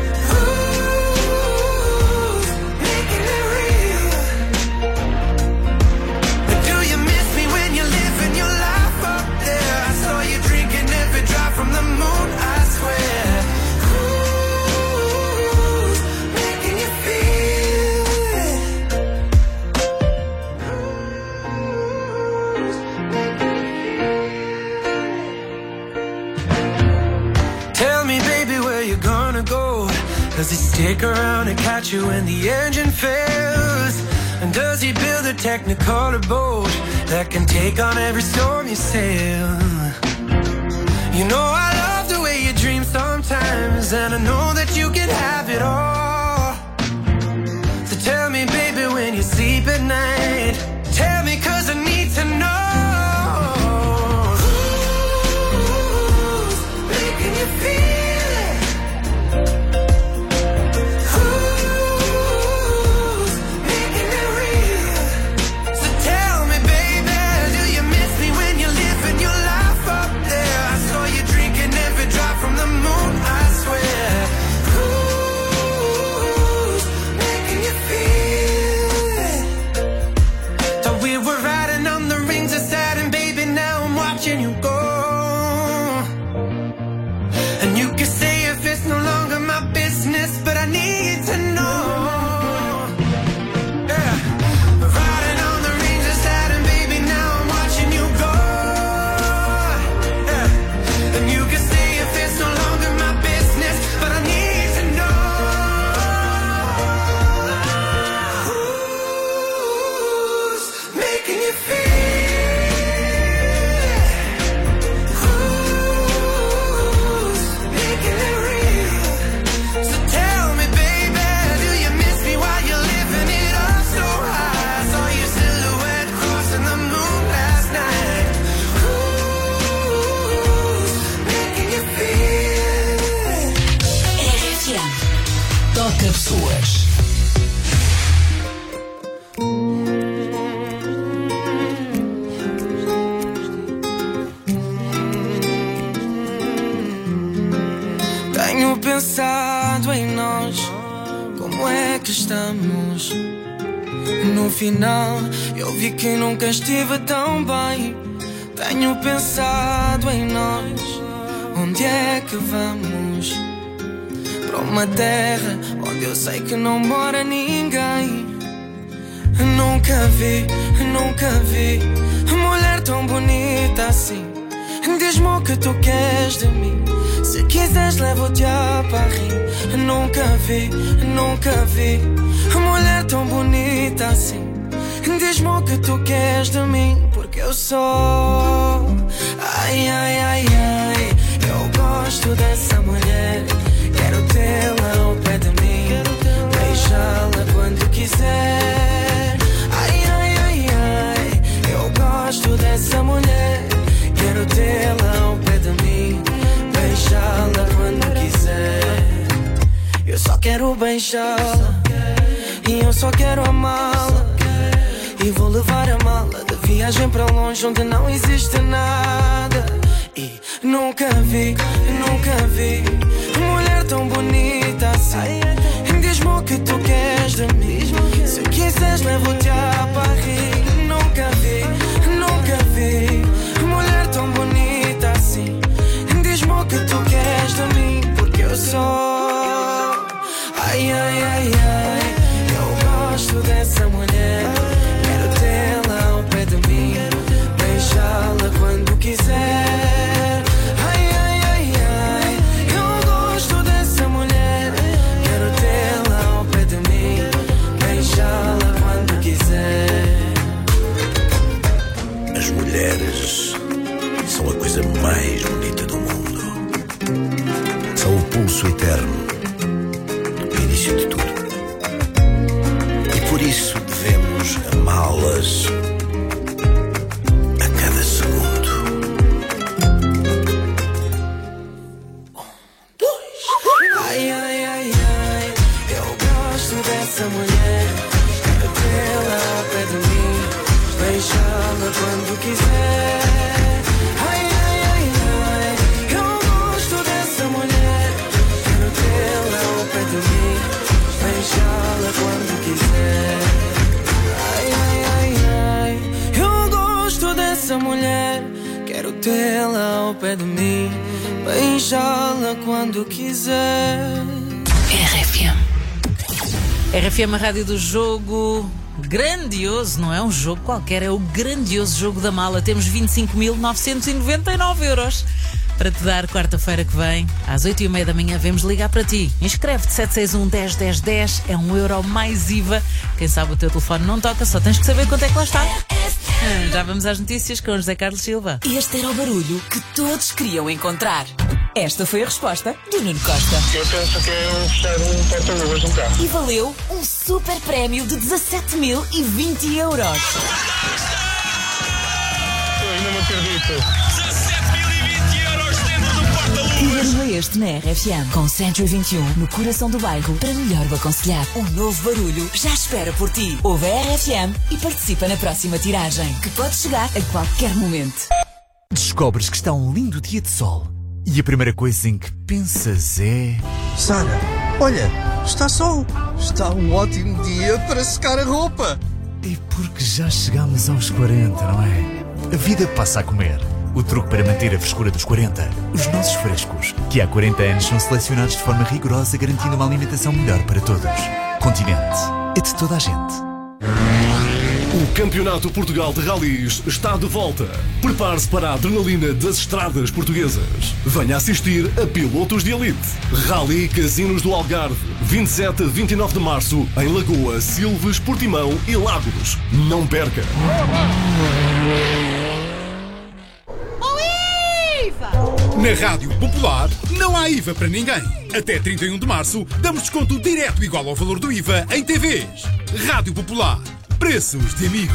Speaker 4: Does he stick around and catch you when the engine fails? And does he build a Technicolor boat that can take on every storm you sail? You know I love the way you dream sometimes, and I know that you can have it all. So tell me, baby, when you sleep at night, tell me 'cause I need to know. Who's making you feel it? Who's making it real? So tell me, baby, do you miss me when you're living your life up there? I saw you drinking every drop from the moon, I swear. Who's making you feel it? Thought we were riding on the rings of Saturn, baby, now I'm watching you go. And you can say if it's no longer my business, but I need to know. Yeah. Riding on the rings of Saturn, baby, now I'm watching you go. Yeah. And you can say if it's no longer my business, but I need to know. Who's making you feel? Who's making it real? So tell me, baby, do you miss me while you're living it up so high? I saw your silhouette crossing the moon last night. Who's making you feel?
Speaker 9: RFM. Toca pessoas.
Speaker 4: Tenho pensado em nós, como é que estamos? No final, eu vi que nunca estive tão bem. Tenho pensado em nós, onde é que vamos? Para uma terra onde eu sei que não mora ninguém. Nunca vi mulher tão bonita assim. Diz-me o que tu queres de mim. Se quiseres levo-te a Paris. Nunca vi mulher tão bonita assim. Diz-me o que tu queres de mim, porque eu sou. Ai, ai, ai, ai, eu gosto dessa mulher. Quero tê-la ao pé de mim, beijá-la quando quiser. Ai, ai, ai, ai, eu gosto dessa mulher. Quero tê-la ao pé de mim, beijá-la quando quiser. Eu só quero beijá-la e eu só quero amá-la. E vou levar a mala de viagem para longe onde não existe nada. E nunca vi mulher tão bonita assim. Diz-me o que tu queres de mim. Se quiseres levo-te a Paris. Nunca vi mulher tão bonita assim. Diz-me o que tu queres de mim, porque eu sou. Ai, ai, ai, ai, eu gosto dessa mulher. Quero tê-la ao pé de mim, beijá-la quando quiser. Ai, ai, ai, ai, eu gosto dessa mulher. Quero tê-la ao pé de mim, beijá-la quando quiser.
Speaker 3: As mulheres são a coisa mais bonita do mundo. São o pulso eterno, o início de tudo. E por isso devemos amá-las a cada segundo.
Speaker 4: Ai, ai, ai, ai, eu gosto dessa mulher. Quero tê-la ao pé de mim, beijá-la quando quiser. Ai, ai, ai, ai, eu gosto dessa mulher. Quero tê-la ao pé de mim, beijá-la quando quiser. Ai, ai, ai, ai, eu gosto dessa mulher. Quero tê-la ao pé de mim, beijá-la quando quiser.
Speaker 9: RFM.
Speaker 6: RFM, a rádio do jogo grandioso, não é um jogo qualquer, é o grandioso jogo da mala. Temos 25.999 euros Para te dar quarta-feira que vem, às 8h30 da manhã, vamos ligar para ti. Inscreve-te 761 10 10 10, é €1 mais IVA. Quem sabe o teu telefone não toca, só tens que saber quanto é que lá está. Já vamos às notícias com o José Carlos Silva.
Speaker 9: Este era o barulho que todos queriam encontrar. Esta foi a resposta do Nuno Costa.
Speaker 1: Eu penso que é fechar um porta-luvas no carro.
Speaker 9: E valeu um super prémio de 17.020 euros.
Speaker 1: Eu ainda não acredito.
Speaker 19: 17.020 euros dentro do porta-luvas.
Speaker 9: Que barulho é este na RFM? Com Century 21, no coração do bairro, para melhor o aconselhar. Um novo barulho já espera por ti. Ouve a RFM e participa na próxima tiragem, que pode chegar a qualquer momento.
Speaker 17: Descobres que está um lindo dia de sol. E a primeira coisa em que pensas é...
Speaker 5: Sara, olha, está sol. Está um ótimo dia para secar a roupa.
Speaker 17: É porque já chegamos aos 40, não é? A vida passa a comer. O truque para manter a frescura dos 40. Os nossos frescos, que há 40 anos são selecionados de forma rigorosa, garantindo uma alimentação melhor para todos. Continente. É de toda a gente.
Speaker 7: O Campeonato Portugal de Rallys está de volta. Prepare-se para a adrenalina das estradas portuguesas. Venha assistir a pilotos de elite. Rally Casinos do Algarve, 27 a 29 de março, em Lagoa, Silves, Portimão e Lagos. Não perca!
Speaker 11: Na Rádio Popular, não há IVA para ninguém. Até 31 de março, damos desconto direto igual ao valor do IVA em TVs. Rádio Popular. Preços de amigo.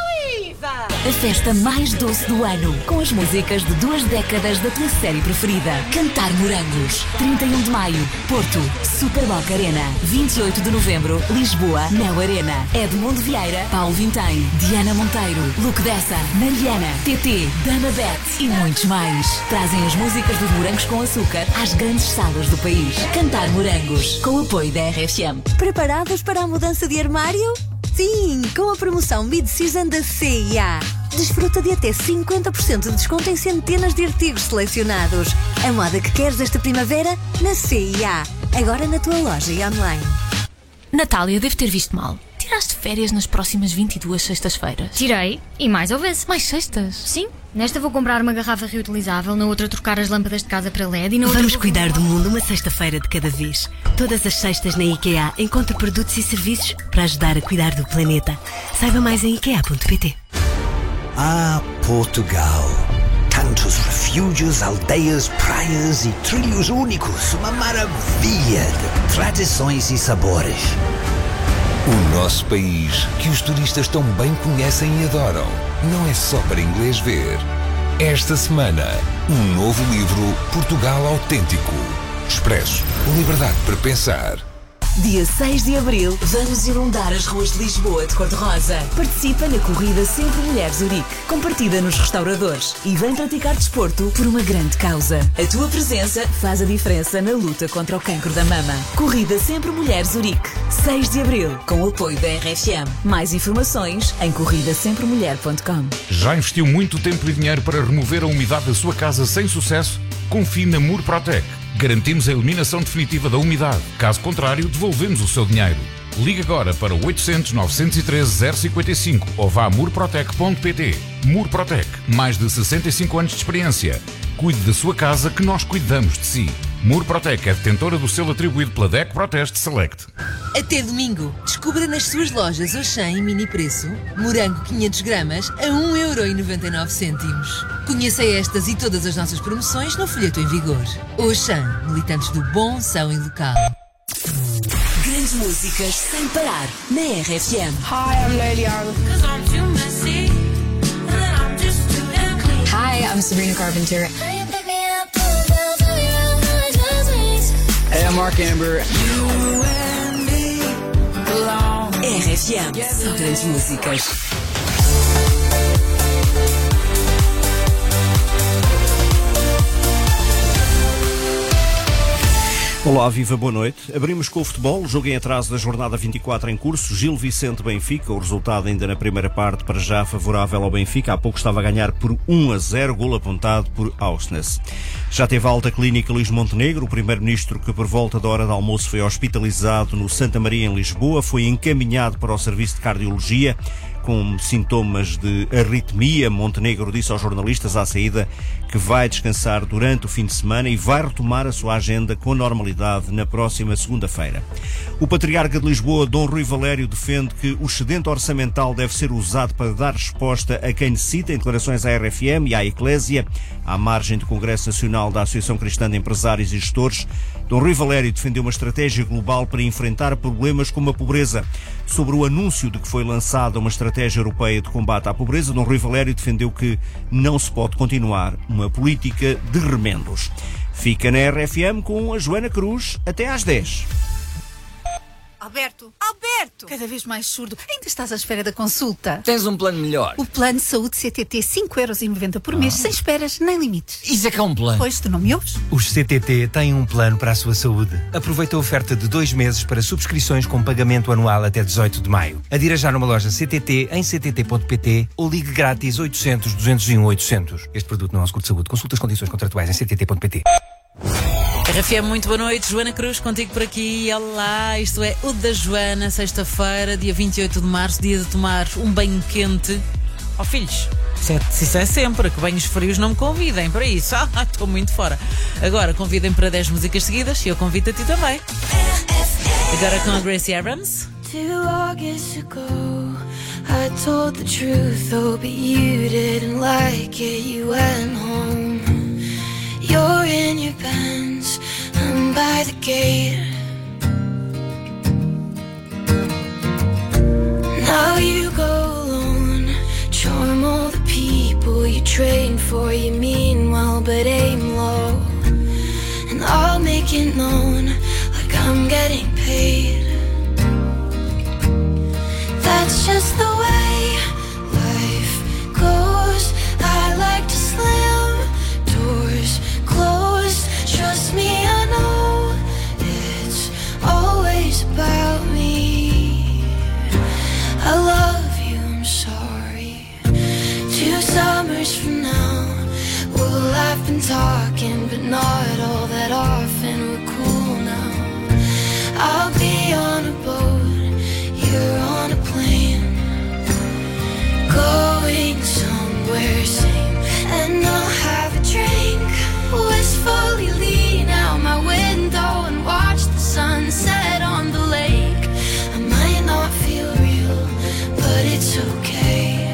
Speaker 9: A festa mais doce do ano, com as músicas de 2 décadas da tua série preferida. Cantar Morangos. 31 de maio, Porto, Superboc Arena. 28 de novembro, Lisboa, Neo Arena. Edmundo Vieira, Paulo Vintém, Diana Monteiro, Luke Dessa, Mariana, TT, Dana Bet e muitos mais. Trazem as músicas dos Morangos com Açúcar às grandes salas do país. Cantar Morangos, com o apoio da RFM.
Speaker 8: Preparados para a mudança de armário? Sim, com a promoção Mid-Season da CIA. Desfruta de até 50% de desconto em centenas de artigos selecionados. A moda que queres esta primavera na CIA. Agora na tua loja e online.
Speaker 10: Natália, devo ter visto mal. Tiraste férias nas próximas 22 sextas-feiras?
Speaker 26: Tirei, e mais houvesse.
Speaker 10: Mais sextas?
Speaker 26: Sim. Nesta vou comprar uma garrafa reutilizável, na outra trocar as lâmpadas de casa para LED e na outra...
Speaker 8: Vamos cuidar do mundo uma sexta-feira de cada vez. Todas as sextas na IKEA encontra produtos e serviços para ajudar a cuidar do planeta. Saiba mais em ikea.pt.
Speaker 3: Ah, Portugal. Tantos refúgios, aldeias, praias e trilhos únicos. Uma maravilha de tradições e sabores. O nosso país, que os turistas tão bem conhecem e adoram, não é só para inglês ver. Esta semana, um novo livro, Portugal Autêntico. Expresso, liberdade para pensar.
Speaker 9: Dia 6 de abril, vamos inundar as ruas de Lisboa de cor-de-rosa. Participa na corrida Sempre Mulher Zurique, compartida nos restauradores, e vem praticar desporto por uma grande causa. A tua presença faz a diferença na luta contra o cancro da mama. Corrida Sempre Mulher Zurique, 6 de abril, com o apoio da RFM. Mais informações em corridasempremulher.com.
Speaker 27: Já investiu muito tempo e dinheiro para remover a umidade da sua casa sem sucesso? Confie na Murprotec. Garantimos a eliminação definitiva da umidade. Caso contrário, devolvemos o seu dinheiro. Ligue agora para 800 913 055 ou vá a murprotec.pt. Murprotec, mais de 65 anos de experiência. Cuide da sua casa que nós cuidamos de si. Murprotec é detentora do selo atribuído pela DEC Proteste Select.
Speaker 28: Até domingo, descubra nas suas lojas Auchan em mini preço, morango 500 gramas a 1,99€. Conheça estas e todas as nossas promoções no folheto em vigor. Auchan, militantes do bom, são e local.
Speaker 9: Grandes músicas sem parar na RFM.
Speaker 16: Hi, I'm Lady
Speaker 26: Hi, I'm Sabrina Carpenter.
Speaker 16: Hey, I'm Mark Amber.
Speaker 9: RFM, só grandes músicas.
Speaker 29: Olá, viva, boa noite. Abrimos com o futebol, jogo em atraso da jornada 24 em curso, Gil Vicente-Benfica, o resultado ainda na primeira parte para já favorável ao Benfica, há pouco estava a ganhar por 1-0, golo apontado por Ausnes. Já teve alta clínica Luís Montenegro, o primeiro-ministro que por volta da hora de almoço foi hospitalizado no Santa Maria em Lisboa, foi encaminhado para o serviço de cardiologia, com sintomas de arritmia. Montenegro disse aos jornalistas à saída que vai descansar durante o fim de semana e vai retomar a sua agenda com normalidade na próxima segunda-feira. O patriarca de Lisboa, Dom Rui Valério, defende que o excedente orçamental deve ser usado para dar resposta a quem necessita, em declarações à RFM e à Eclésia, à margem do Congresso Nacional da Associação Cristã de Empresários e Gestores. Dom Rui Valério defendeu uma estratégia global para enfrentar problemas como a pobreza. Sobre o anúncio de que foi lançada uma estratégia europeia de combate à pobreza, Dom Rui Valério defendeu que não se pode continuar uma política de remendos. Fica na RFM com a Joana Cruz até às 10.
Speaker 12: Alberto! Cada vez mais surdo. Ainda estás à espera da consulta?
Speaker 13: Tens um plano melhor.
Speaker 12: O plano de saúde CTT, 5,90€ por mês, sem esperas nem limites.
Speaker 13: Isso é que é um plano.
Speaker 12: Pois, tu não me ouves?
Speaker 14: Os CTT têm um plano para a sua saúde. Aproveita a oferta de 2 meses para subscrições com pagamento anual até 18 de maio. Adira já numa loja CTT em ctt.pt ou ligue grátis 800 201 800. Este produto não é um seguro de saúde. Consulta as condições contratuais em ctt.pt.
Speaker 6: RFM, muito boa noite. Joana Cruz, contigo por aqui. Olá, isto é o da Joana, sexta-feira, dia 28 de março, dia de tomar um banho quente. Oh, filhos, isso é sempre, que banhos frios não me convidem para isso. Estou muito fora. Agora, convidem para 10 músicas seguidas e eu convido a ti também. Agora com a Gracie Abrams.
Speaker 2: 2 August ago, I told the truth, oh, but you didn't like it, you went home. You're in your Benz, I'm by the gate. Now you go alone, charm all the people you train for. You mean well, but aim low. And I'll make it known, like I'm getting paid. That's just the way life goes. I like to slam doors closed. Trust me, I know it's always about me. I love you, I'm sorry. 2 summers from now, we'll have been talking, but not all that often. We're cool now. I'll be on a boat, you're on a plane, going somewhere same, and I'll have a drink. Wistfully lean out my window and watch the sunset on the lake. I might not feel real, but it's okay.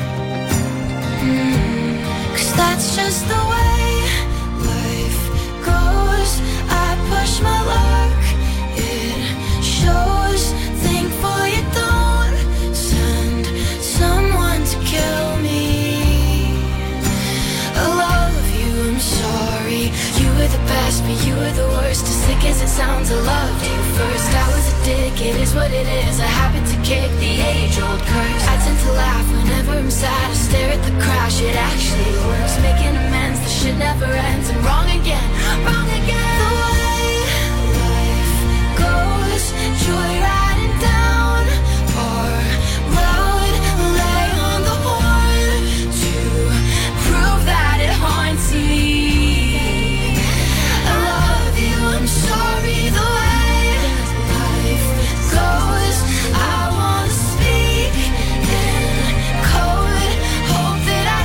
Speaker 2: 'Cause that's just the way life goes. I push my luck, it shows. Thankful you don't send someone to kill me. I love you, I'm sorry. You were the best, but you were the worst. As sick as it sounds, I loved you first. I was a dick, it is what it is. I happen to kick the age-old curse. I tend to laugh whenever I'm sad. I stare at the crash, it actually works. Making amends, the shit never ends. I'm wrong again, wrong again. The way life goes, joyriding down our road. Lay on the horn to prove that it haunts me. I love you, I'm sorry. The way life goes, I wanna speak in code. Hope that I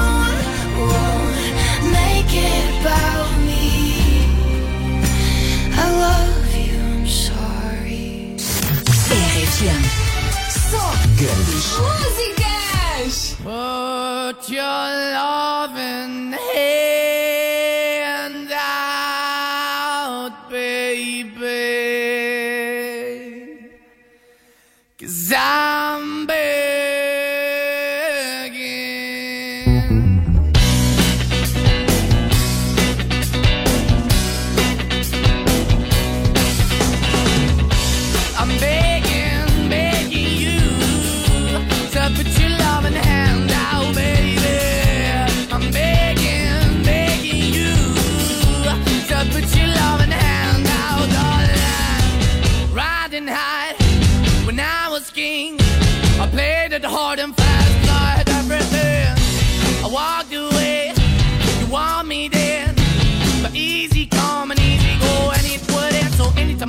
Speaker 2: won't make it about me. I love you, I'm sorry.
Speaker 9: RFM.
Speaker 2: Só
Speaker 9: grandes
Speaker 2: músicas.
Speaker 4: Put your loving hand out, baby, 'cause I'm begging. I'm begging, begging you to put your loving hand out, baby. I'm begging, begging you to put your loving hand out, darling. Riding high when I was king, I played it hard and fast, I had everything. I walked away, you want me then, but easy come and easy go, and it wouldn't. So anytime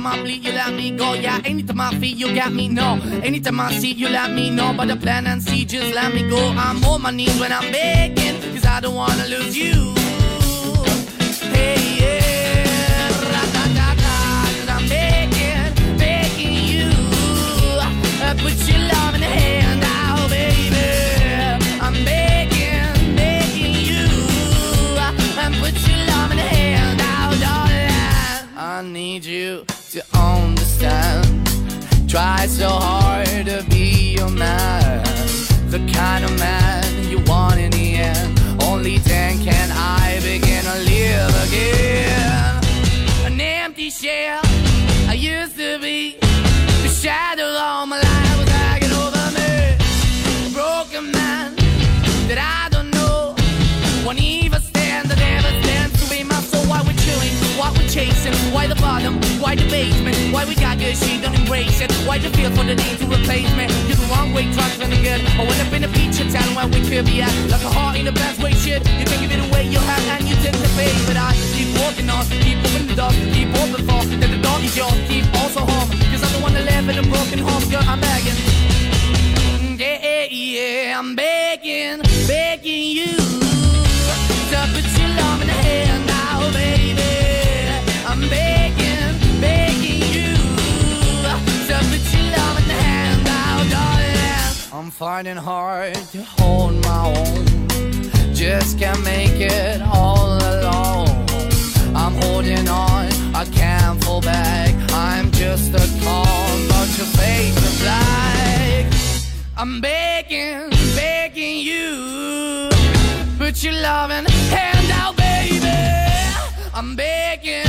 Speaker 4: Anytime I bleed, you let me go. Yeah, anytime I feel, you got me. No, anytime I see, you let me know. But the plan and see, just let me go. I'm on my knees when I'm begging, cause I don't wanna lose you. Hey, yeah, ra-da-da-da, cause I'm begging you. Put your love in the hand now, baby. I'm begging you. Put your love in the hand now, darling. I need you to understand. Try so hard to be your man, the kind of man you want in the end. Only then can I begin to live again. An empty shell I used to be, the shadow all my life was hanging over me. A broken man that I don't know won't even stand, that never stands to be my soul. Why we're chilling, why we're chasing, why the bottom, why the basement, why we got good, she don't embrace it. Why the feel for the need to replace me? You're the wrong way, trying to good. I went up in a feature town where we could be at, like a heart in the best way, shit. You can give it away, you have, and you tend to pay. But I keep walking on, keep moving the dog, keep open for that the dog is yours, keep also home. Cause I'm the one that live in a broken home, girl, I'm begging. Yeah, yeah, I'm begging you to put your love in the hand now, baby. I'm begging you to put your love in the hand now, darling. I'm finding hard to hold my own, just can't make it all alone. I'm holding on, I can't fall back. I'm just a calm bunch of faceless black. I'm begging you, put your loving hand out, baby. I'm begging